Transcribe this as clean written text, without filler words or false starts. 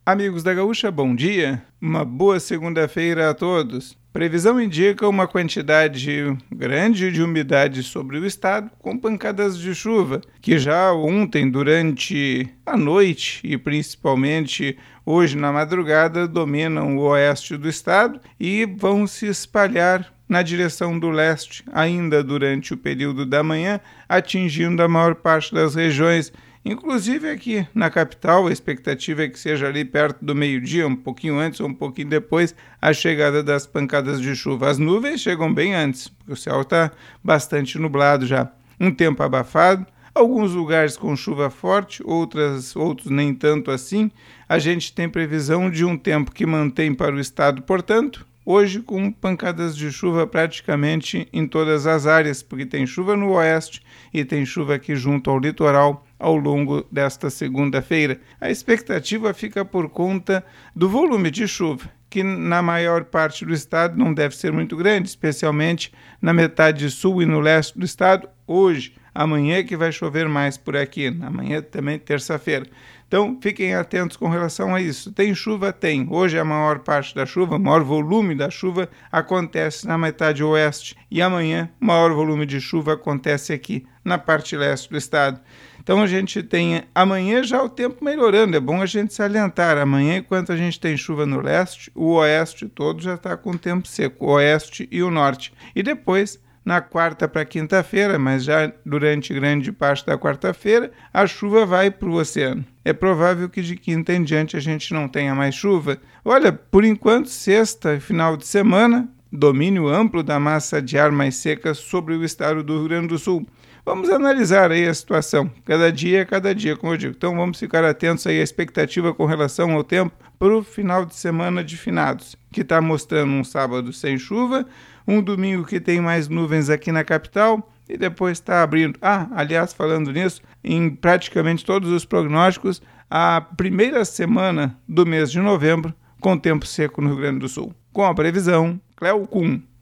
Amigos da Gaúcha, bom dia. Uma boa segunda-feira a todos. Previsão indica uma quantidade grande de umidade sobre o estado, com pancadas de chuva, que já ontem, durante a noite e principalmente hoje na madrugada, dominam o oeste do estado e vão se espalhar na direção do leste, ainda durante o período da manhã, atingindo a maior parte das regiões. Inclusive aqui na capital, a expectativa é que seja ali perto do meio-dia, um pouquinho antes ou um pouquinho depois, a chegada das pancadas de chuva. As nuvens chegam bem antes, porque o céu está bastante nublado já. Um tempo abafado, alguns lugares com chuva forte, outros nem tanto assim. A gente tem previsão de um tempo que mantém para o estado, portanto, hoje com pancadas de chuva praticamente em todas as áreas, porque tem chuva no oeste e tem chuva aqui junto ao litoral ao longo desta segunda-feira. A expectativa fica por conta do volume de chuva, que na maior parte do estado não deve ser muito grande, especialmente na metade sul e no leste do estado. Hoje, amanhã é que vai chover mais por aqui, amanhã também terça-feira. Então, fiquem atentos com relação a isso. Tem chuva? Tem. Hoje a maior parte da chuva, o maior volume da chuva acontece na metade oeste e amanhã o maior volume de chuva acontece aqui na parte leste do estado. Então a gente tem amanhã já o tempo melhorando, é bom a gente salientar. Amanhã, enquanto a gente tem chuva no leste, o oeste todo já está com tempo seco, o oeste e o norte. E depois, na quarta para quinta-feira, mas já durante grande parte da quarta-feira, a chuva vai para o oceano. É provável que de quinta em diante a gente não tenha mais chuva. Olha, por enquanto, sexta e final de semana, domínio amplo da massa de ar mais seca sobre o estado do Rio Grande do Sul. Vamos analisar aí a situação, cada dia, como eu digo. Então vamos ficar atentos aí à expectativa com relação ao tempo para o final de semana de finados, que está mostrando um sábado sem chuva, um domingo que tem mais nuvens aqui na capital e depois está abrindo. Aliás, falando nisso, em praticamente todos os prognósticos, a primeira semana do mês de novembro com tempo seco no Rio Grande do Sul. Com a previsão, Cléo Kuhn.